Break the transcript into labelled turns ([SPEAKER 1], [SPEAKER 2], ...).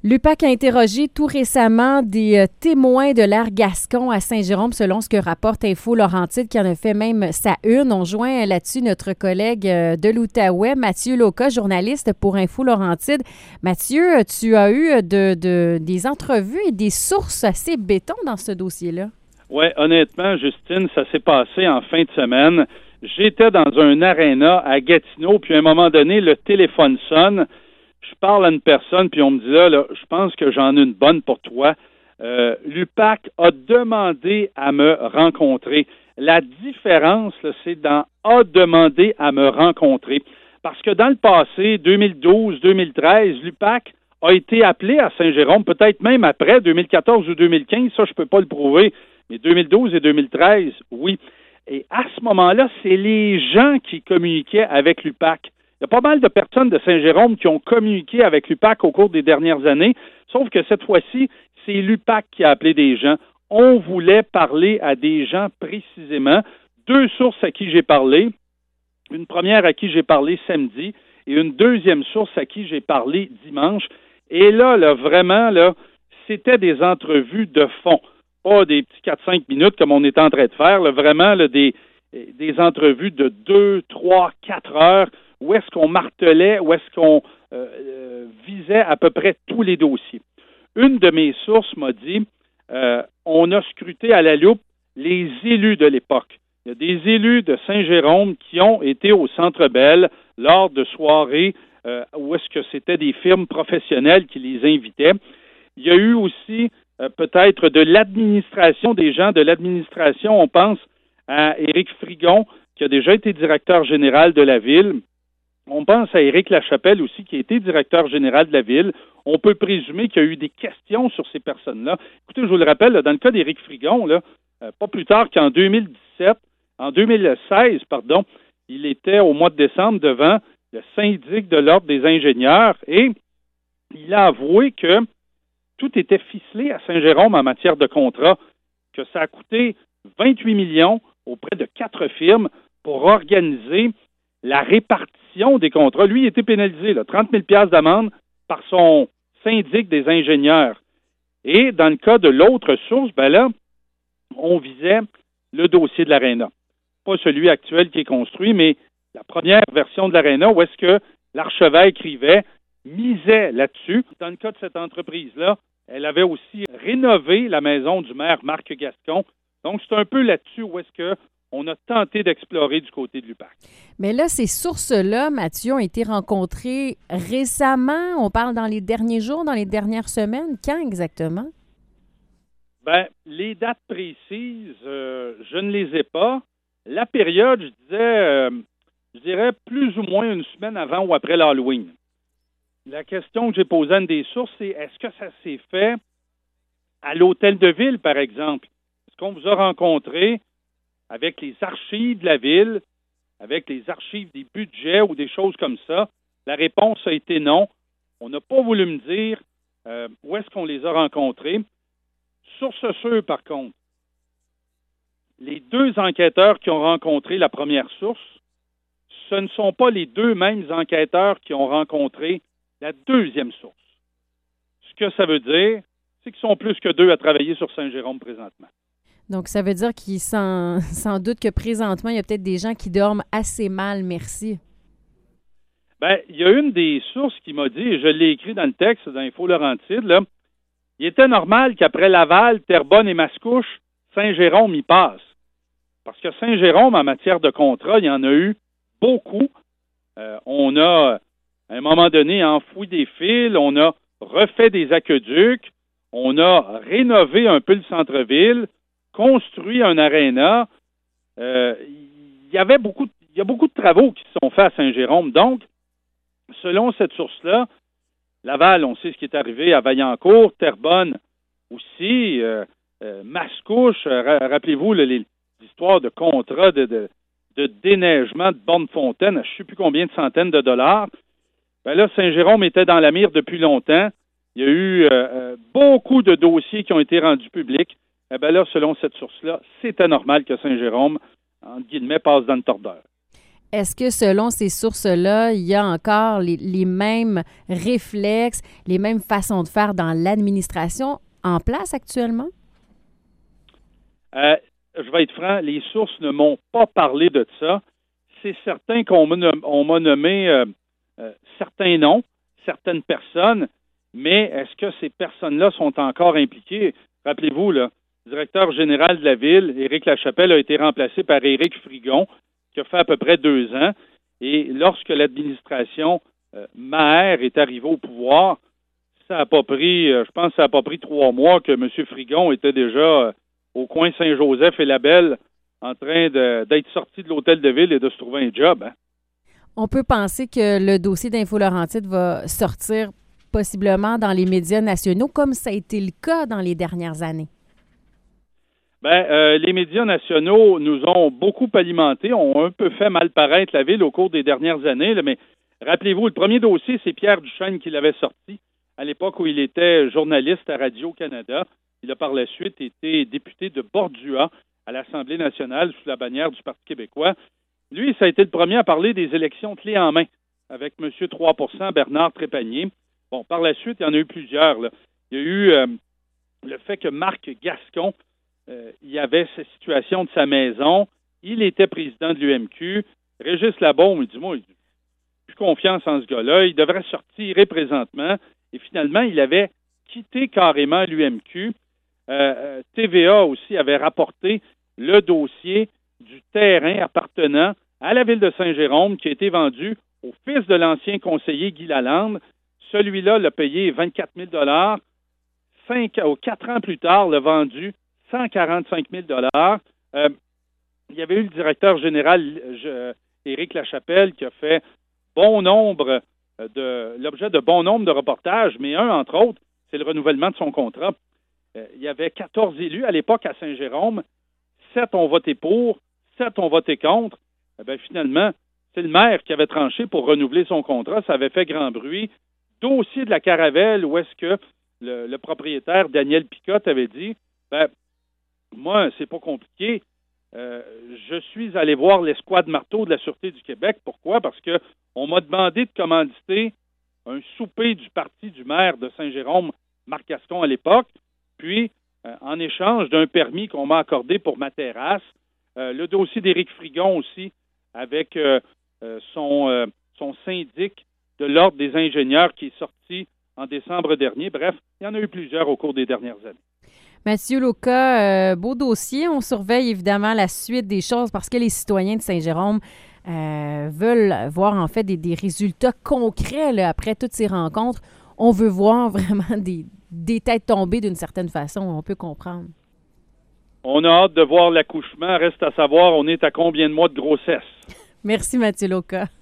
[SPEAKER 1] L'UPAC a interrogé tout récemment des témoins de l'ère Gascon à Saint-Jérôme, selon ce que rapporte Info Laurentide, qui en a fait même sa une. On joint là-dessus notre collègue de l'Outaouais, Mathieu Loca, journaliste pour Info Laurentide. Mathieu, tu as eu des entrevues et des sources assez béton dans ce dossier-là.
[SPEAKER 2] Oui, honnêtement, Justine, ça s'est passé en fin de semaine. J'étais dans un aréna à Gatineau, puis à un moment donné, le téléphone sonne. Je parle à une personne, puis on me dit là, je pense que j'en ai une bonne pour toi. L'UPAC a demandé à me rencontrer. La différence, là, c'est dans a demandé à me rencontrer. Parce que dans le passé, 2012-2013, l'UPAC a été appelé à Saint-Jérôme, peut-être même après 2014 ou 2015, ça je peux pas le prouver, mais 2012 et 2013, oui. Et à ce moment-là, c'est les gens qui communiquaient avec l'UPAC. Il y a pas mal de personnes de Saint-Jérôme qui ont communiqué avec l'UPAC au cours des dernières années, sauf que cette fois-ci, c'est l'UPAC qui a appelé des gens. On voulait parler à des gens précisément. 2 sources à qui j'ai parlé. Une première à qui j'ai parlé samedi et une deuxième source à qui j'ai parlé dimanche. Et là, vraiment, c'était des entrevues de fond. Pas des petits 4-5 minutes comme on est en train de faire. Vraiment, des entrevues de 2, 3, 4 heures. Où est-ce qu'on martelait, où est-ce qu'on visait à peu près tous les dossiers. Une de mes sources m'a dit, on a scruté à la loupe les élus de l'époque. Il y a des élus de Saint-Jérôme qui ont été au Centre Bell lors de soirées où est-ce que c'était des firmes professionnelles qui les invitaient. Il y a eu aussi peut-être de l'administration, des gens de l'administration. On pense à Éric Frigon, qui a déjà été directeur général de la ville. On pense à Éric Lachapelle aussi, qui a été directeur général de la ville. On peut présumer qu'il y a eu des questions sur ces personnes-là. Écoutez, je vous le rappelle, dans le cas d'Éric Frigon, pas plus tard qu'en 2016, il était au mois de décembre devant le syndic de l'Ordre des ingénieurs et il a avoué que tout était ficelé à Saint-Jérôme en matière de contrat, que ça a coûté 28 millions auprès de 4 firmes pour organiser la répartition des contrats. Lui, il était pénalisé, 30 000 d'amende par son syndic des ingénieurs. Et dans le cas de l'autre source, on visait le dossier de l'Aréna. Pas celui actuel qui est construit, mais la première version de l'Aréna, où est-ce que l'archevêque misait là-dessus. Dans le cas de cette entreprise-là, elle avait aussi rénové la maison du maire Marc Gascon. Donc, c'est un peu là-dessus où est-ce que on a tenté d'explorer du côté de l'UPAC.
[SPEAKER 1] Mais là, ces sources-là, Mathieu, ont été rencontrées récemment. On parle dans les derniers jours, dans les dernières semaines. Quand exactement?
[SPEAKER 2] Les dates précises, je ne les ai pas. La période, je dirais plus ou moins une semaine avant ou après l'Halloween. La question que j'ai posée à une des sources, c'est est-ce que ça s'est fait à l'hôtel de ville, par exemple? Est-ce qu'on vous a rencontré avec les archives de la ville, avec les archives des budgets ou des choses comme ça? La réponse a été non. On n'a pas voulu me dire où est-ce qu'on les a rencontrés. Source sûre, par contre, les 2 enquêteurs qui ont rencontré la première source, ce ne sont pas les 2 mêmes enquêteurs qui ont rencontré la deuxième source. Ce que ça veut dire, c'est qu'ils sont plus que 2 à travailler sur Saint-Jérôme présentement.
[SPEAKER 1] Donc, ça veut dire qu'il sans doute que présentement, il y a peut-être des gens qui dorment assez mal, merci.
[SPEAKER 2] Il y a une des sources qui m'a dit, et je l'ai écrit dans le texte d'Info Laurentide, il était normal qu'après Laval, Terrebonne et Mascouche, Saint-Jérôme y passe. Parce que Saint-Jérôme, en matière de contrat, il y en a eu beaucoup. On a, à un moment donné, enfoui des fils, on a refait des aqueducs, on a rénové un peu le centre-ville, construit un aréna. Il y a beaucoup de travaux qui se sont faits à Saint-Jérôme. Donc, selon cette source-là, Laval, on sait ce qui est arrivé à Vaillancourt, Terrebonne aussi, Mascouche, rappelez-vous l'histoire de contrats de déneigement de bornes-fontaines à je ne sais plus combien de centaines de dollars. Là, Saint-Jérôme était dans la mire depuis longtemps. Il y a eu beaucoup de dossiers qui ont été rendus publics. Là, selon cette source-là, c'était normal que Saint-Jérôme, entre guillemets, passe dans le tordeur.
[SPEAKER 1] Est-ce que selon ces sources-là, il y a encore les mêmes réflexes, les mêmes façons de faire dans l'administration en place actuellement?
[SPEAKER 2] Je vais être franc, les sources ne m'ont pas parlé de ça. C'est certain qu'on m'a nommé certains noms, certaines personnes, mais est-ce que ces personnes-là sont encore impliquées? Rappelez-vous, le directeur général de la ville, Éric Lachapelle, a été remplacé par Éric Frigon, qui a fait à peu près 2 ans. Et lorsque l'administration Maher est arrivée au pouvoir, ça n'a pas pris, je pense que ça n'a pas pris 3 mois que M. Frigon était déjà au coin Saint-Joseph et Labelle en train d'être sorti de l'hôtel de ville et de se trouver un job. Hein?
[SPEAKER 1] On peut penser que le dossier d'Info Laurentide va sortir possiblement dans les médias nationaux, comme ça a été le cas dans les dernières années.
[SPEAKER 2] Les médias nationaux nous ont beaucoup alimentés, ont un peu fait mal paraître la ville au cours des dernières années, là, mais rappelez-vous, le premier dossier, c'est Pierre Duchesne qui l'avait sorti à l'époque où il était journaliste à Radio-Canada. Il a par la suite été député de Bordua à l'Assemblée nationale sous la bannière du Parti québécois. Lui, ça a été le premier à parler des élections clés en main avec M. 3 % Bernard Trépanier. Bon, par la suite, il y en a eu plusieurs. Là. Il y a eu le fait que Marc Gascon, il y avait cette situation de sa maison. Il était président de l'UMQ. Régis Labaume, il dit, moi, il n'a plus confiance en ce gars-là. Il devrait sortir présentement. Et finalement, il avait quitté carrément l'UMQ. TVA aussi avait rapporté le dossier du terrain appartenant à la ville de Saint-Jérôme qui a été vendu au fils de l'ancien conseiller Guy Lalande. Celui-là l'a payé 24 000 4 ans plus tard, l'a vendu 145 000 il y avait eu le directeur général Éric Lachapelle qui a fait l'objet de bon nombre de reportages, mais un, entre autres, c'est le renouvellement de son contrat. Il y avait 14 élus à l'époque à Saint-Jérôme. 7 ont voté pour, 7 ont voté contre. Finalement, c'est le maire qui avait tranché pour renouveler son contrat. Ça avait fait grand bruit. Dossier de la Caravelle, où est-ce que le propriétaire Daniel Picotte avait dit moi, c'est pas compliqué. Je suis allé voir l'escouade marteau de la Sûreté du Québec. Pourquoi? Parce que on m'a demandé de commanditer un souper du parti du maire de Saint-Jérôme, Marc Gascon à l'époque. Puis, en échange d'un permis qu'on m'a accordé pour ma terrasse, le dossier d'Éric Frigon aussi, avec son syndic de l'Ordre des ingénieurs qui est sorti en décembre dernier. Bref, il y en a eu plusieurs au cours des dernières années.
[SPEAKER 1] Mathieu Lauca, beau dossier. On surveille évidemment la suite des choses parce que les citoyens de Saint-Jérôme veulent voir en fait des résultats concrets là, après toutes ces rencontres. On veut voir vraiment des têtes tombées d'une certaine façon. On peut comprendre.
[SPEAKER 2] On a hâte de voir l'accouchement. Reste à savoir, on est à combien de mois de grossesse?
[SPEAKER 1] Merci Mathieu Lauca.